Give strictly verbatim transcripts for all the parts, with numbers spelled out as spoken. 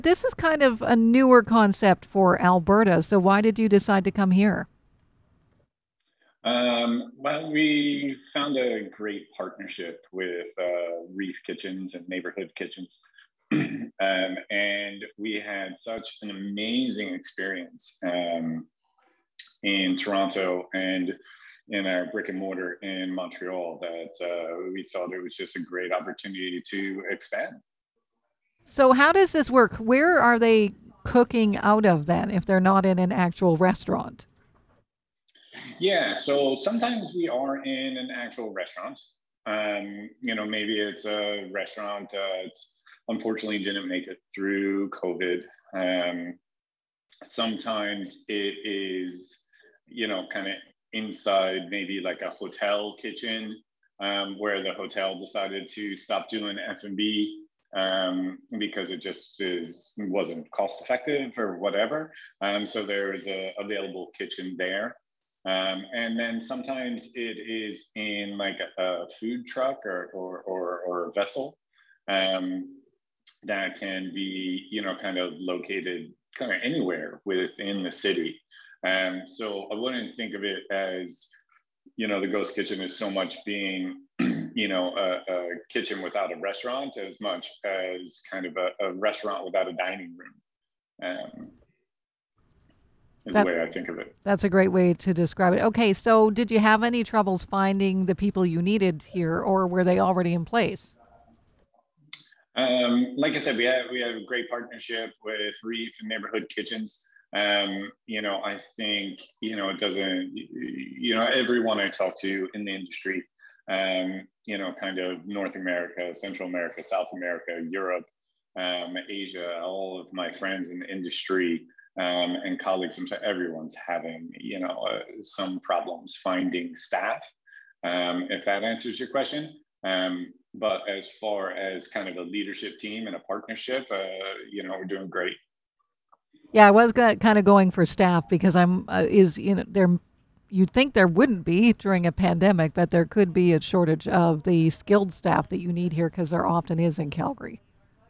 This is kind of a newer concept for Alberta. So why did you decide to come here? Um, well, we found a great partnership with uh, Reef Kitchens and Neighborhood Kitchens. Um, and we had such an amazing experience um, in Toronto and in our brick and mortar in Montreal that uh, we thought it was just a great opportunity to expand. So how does this work? Where are they cooking out of then if they're not in an actual restaurant? Yeah, so sometimes we are in an actual restaurant. Um, you know, maybe it's a restaurant that unfortunately didn't make it through COVID. Um, sometimes it is, you know, kind of inside maybe like a hotel kitchen um, where the hotel decided to stop doing F and B um, because it just is wasn't cost effective or whatever. Um, so there is a available kitchen there. Um, and then sometimes it is in like a, a food truck or, or, or, or a vessel um, that can be, you know, kind of located kind of anywhere within the city. Um, so I wouldn't think of it as, you know, the ghost kitchen is so much being, you know, a, a kitchen without a restaurant as much as kind of a, a restaurant without a dining room um, is the That way I think of it. that's a great way to describe it. Okay, so did you have any troubles finding the people you needed here or were they already in place? Um, like I said, we have we have a great partnership with Reef and Neighborhood Kitchens. Um, you know, I think you know it doesn't. You know, everyone I talk to in the industry, um, you know, kind of North America, Central America, South America, Europe, um, Asia, all of my friends in the industry um, and colleagues, everyone's having you know uh, some problems finding staff. Um, if that answers your question. Um, but as far as kind of a leadership team and a partnership, uh, you know, we're doing great. Yeah, I was kind of going for staff because I'm uh, is you know there you'd think there wouldn't be during a pandemic, but there could be a shortage of the skilled staff that you need here because there often is in Calgary.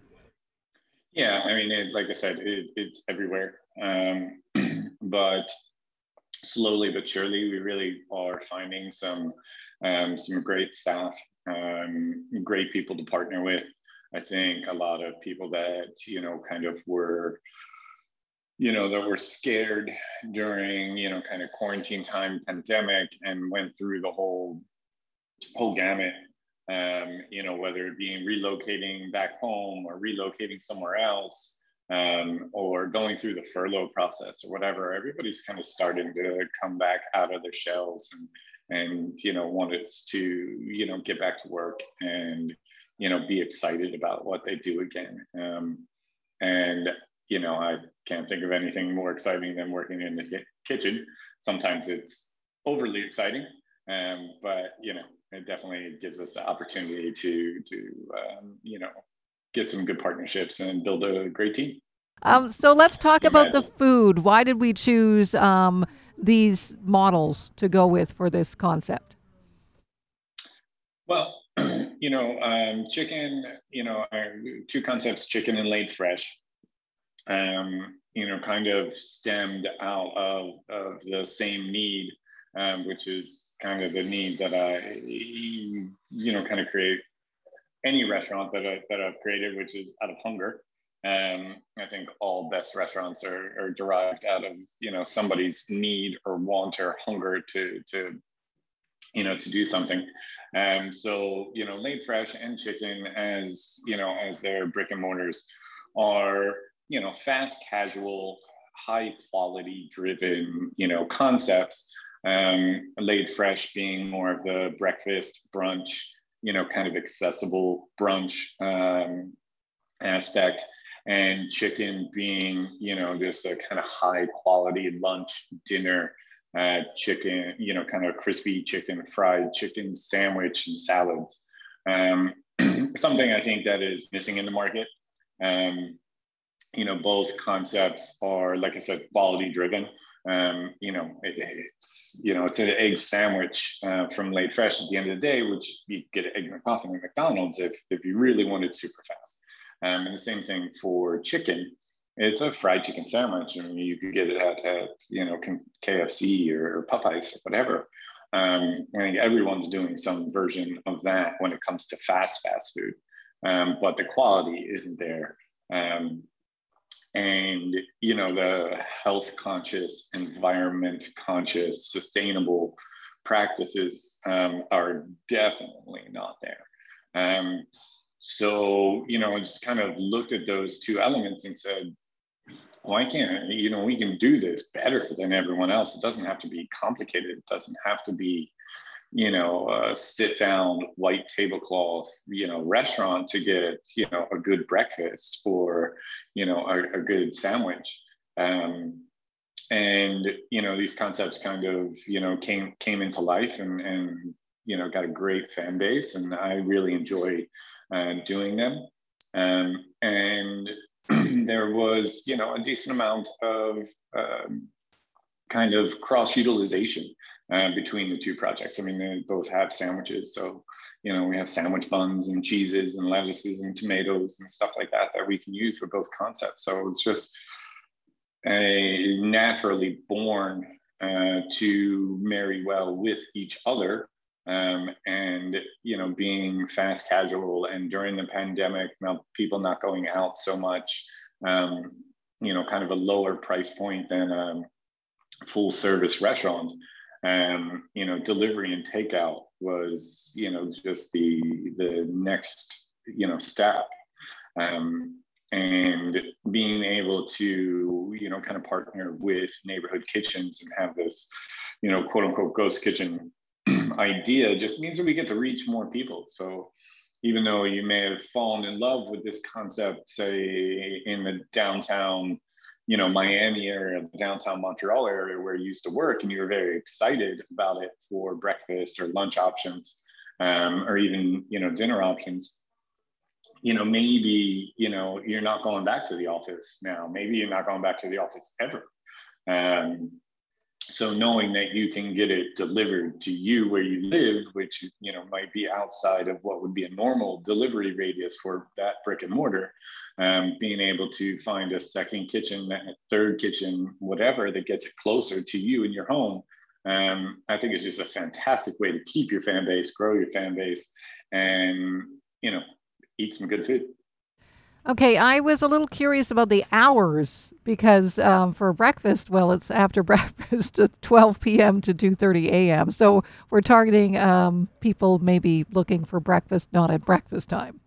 Yeah, I mean, it, like I said, it, it's everywhere. Um, but slowly but surely, we really are finding some um, some great staff, um, great people to partner with. I think a lot of people that you know kind of were you know that were scared during you know kind of quarantine time pandemic and went through the whole whole gamut um, you know whether it being relocating back home or relocating somewhere else um, or going through the furlough process or whatever. Everybody's kind of starting to come back out of their shells and and you know want us to you know get back to work and you know be excited about what they do again. um, and, you know, I can't think of anything more exciting than working in the ki- kitchen. Sometimes it's overly exciting, um, but, you know, it definitely gives us the opportunity to, to um, you know, get some good partnerships and build a great team. Um, so let's talk You about bet. the food. Why did we choose um, these models to go with for this concept? Well, you know, um, chicken, you know, are two concepts, chicken and laid fresh. Um, you know, kind of stemmed out of, of the same need, um, which is kind of the need that I, you know, kind of create any restaurant that, I, that I've created, which is out of hunger. Um, I think all best restaurants are, are derived out of, you know, somebody's need or want or hunger to, to you know, to do something. Um, so, you know, Laid Fresh and Chicken as, you know, as their brick and mortars are, you know, fast casual, high quality driven, you know, concepts. Um, Laid Fresh being more of the breakfast, brunch, you know, kind of accessible brunch um, aspect. And chicken being, you know, just a kind of high quality lunch, dinner, uh, chicken, you know, kind of crispy chicken, fried chicken sandwich and salads. Um, something I think that is missing in the market. Um, you know, both concepts are, like I said, quality driven. Um, you know, it, it's you know, it's an egg sandwich uh, from Late Fresh at the end of the day, which you get an egg McMuffin at McDonald's if if you really wanted super fast. Um, and the same thing for chicken. It's a fried chicken sandwich. I mean, you could get it at, at you know, K F C or Popeyes or whatever. Um, I think everyone's doing some version of that when it comes to fast, fast food. Um, but the quality isn't there. Um, and, you know, the health conscious, environment conscious, sustainable practices um, are definitely not there. Um, so, you know, I just kind of looked at those two elements and said, why can't, you know, we can do this better than everyone else. It doesn't have to be complicated. It doesn't have to be, you know, a sit down white tablecloth, you know, restaurant to get, you know, a good breakfast or, you know, a, a good sandwich. Um, and, you know, these concepts kind of, you know, came, came into life and, and, you know, got a great fan base, and I really enjoy uh, doing them. Um, and there was, you know, a decent amount of um, kind of cross utilization uh, between the two projects. I mean, they both have sandwiches. So, you know, we have sandwich buns and cheeses and lettuces and tomatoes and stuff like that that we can use for both concepts. So it's just a naturally born uh, to marry well with each other. Um, and, you know, being fast casual and during the pandemic, now people not going out so much, um, you know, kind of a lower price point than a full service restaurant. Um, you know, delivery and takeout was, you know, just the, the next, you know, step. Um, and being able to, you know, kind of partner with neighborhood kitchens and have this, you know, quote unquote ghost kitchen idea just means that we get to reach more people. So even though you may have fallen in love with this concept, say in the downtown, you know, Miami area, the downtown Montreal area where you used to work, and you were very excited about it for breakfast or lunch options, um, or even, you know, dinner options, you know, maybe, you know, you're not going back to the office now. Maybe you're not going back to the office ever. Um, So knowing that you can get it delivered to you where you live, which, you know, might be outside of what would be a normal delivery radius for that brick and mortar, um, being able to find a second kitchen, a third kitchen, whatever that gets it closer to you in your home, um, I think it's just a fantastic way to keep your fan base, grow your fan base, and, you know, eat some good food. Okay, I was a little curious about the hours because um, for breakfast, well, it's after breakfast at twelve p.m. to two thirty a.m. So we're targeting um, people maybe looking for breakfast, not at breakfast time.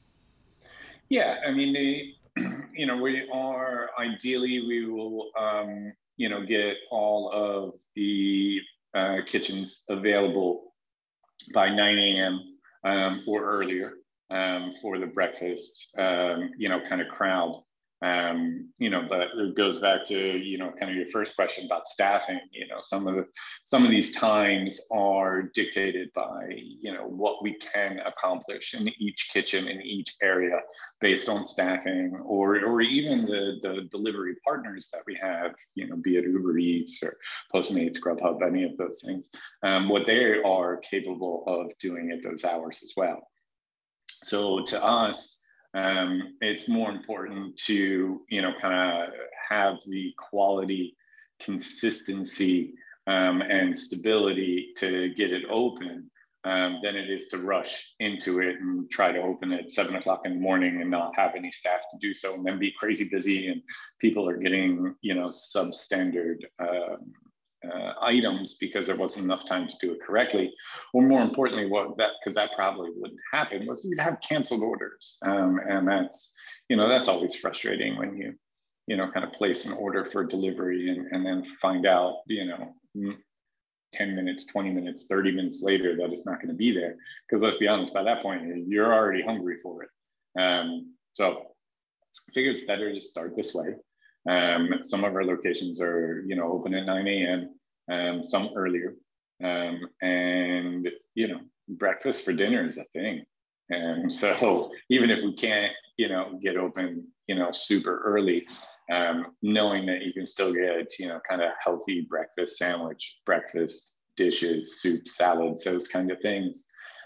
Yeah, I mean, they, you know, we are ideally we will, um, you know, get all of the uh, kitchens available by nine a.m. Um, or earlier um, for the breakfast, um, you know, kind of crowd. Um, you know, but it goes back to, you know, kind of your first question about staffing. You know, some of the some of these times are dictated by, you know, what we can accomplish in each kitchen in each area based on staffing, or or even the the delivery partners that we have, you know, be it Uber Eats or Postmates, Grubhub, any of those things, um, what they are capable of doing at those hours as well. So to us, um, it's more important to, you know, kind of have the quality, consistency, um, and stability to get it open um, than it is to rush into it and try to open at seven o'clock in the morning and not have any staff to do so, and then be crazy busy and people are getting, you know, substandard um, uh, items because there wasn't enough time to do it correctly. Or more importantly, what that, because that probably wouldn't happen, was you'd have canceled orders. Um, and that's, you know, that's always frustrating when you, you know, kind of place an order for delivery and, and then find out, you know, ten minutes, twenty minutes, thirty minutes later that it's not going to be there. Because let's be honest, by that point, you're already hungry for it. Um, so I figure it's better to start this way. Um, some of our locations are, you know, open at nine a.m., um, some earlier. Um, and, you know, breakfast for dinner is a thing. And so even if we can't, you know, get open, you know, super early, um, knowing that you can still get, you know, kind of healthy breakfast sandwich, breakfast dishes, soup, salads, those kind of things,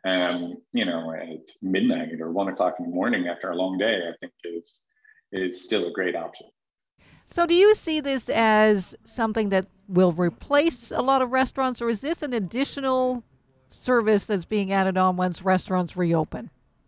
um, you know, at midnight or one o'clock in the morning after a long day, I think is is still a great option. So, do you see this as something that will replace a lot of restaurants, or is this an additional service that's being added on once restaurants reopen?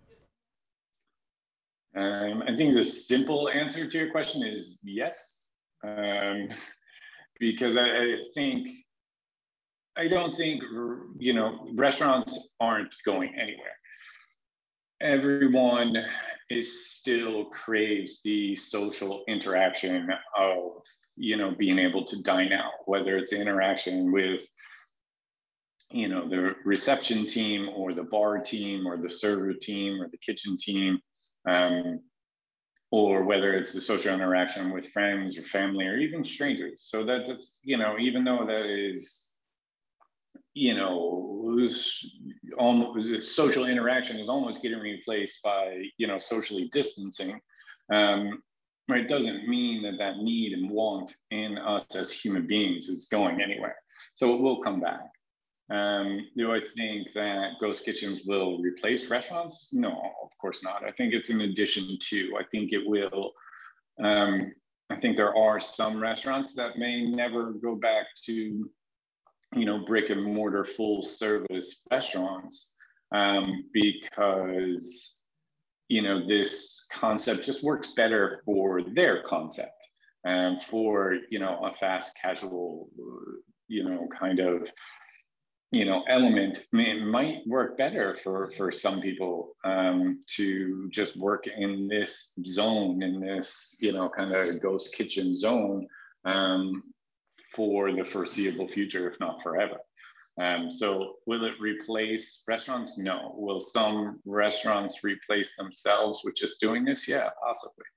Um, I think the simple answer to your question is yes, um, because I, I think I don't think you know restaurants aren't going anywhere. Everyone is still craves the social interaction of you know being able to dine out, whether it's interaction with you know the reception team or the bar team or the server team or the kitchen team, um, or whether it's the social interaction with friends or family or even strangers. So that, that's you know even though that is you know almost social interaction is almost getting replaced by you know socially distancing, um, right, it doesn't mean that that need and want in us as human beings is going anywhere. So it will come back. Um, do I think that ghost kitchens will replace restaurants? No, of course not. I think it's an addition to. I think it will. Um, I think there are some restaurants that may never go back to, you know, brick and mortar full service restaurants, um, because, you know, this concept just works better for their concept and for, you know, a fast casual, you know, kind of, you know, element. I mean, it might work better for, for some people, um, to just work in this zone, in this, you know, kind of ghost kitchen zone, um, for the foreseeable future, if not forever. Um, so will it replace restaurants? No. Will some restaurants replace themselves with just doing this? Yeah, possibly.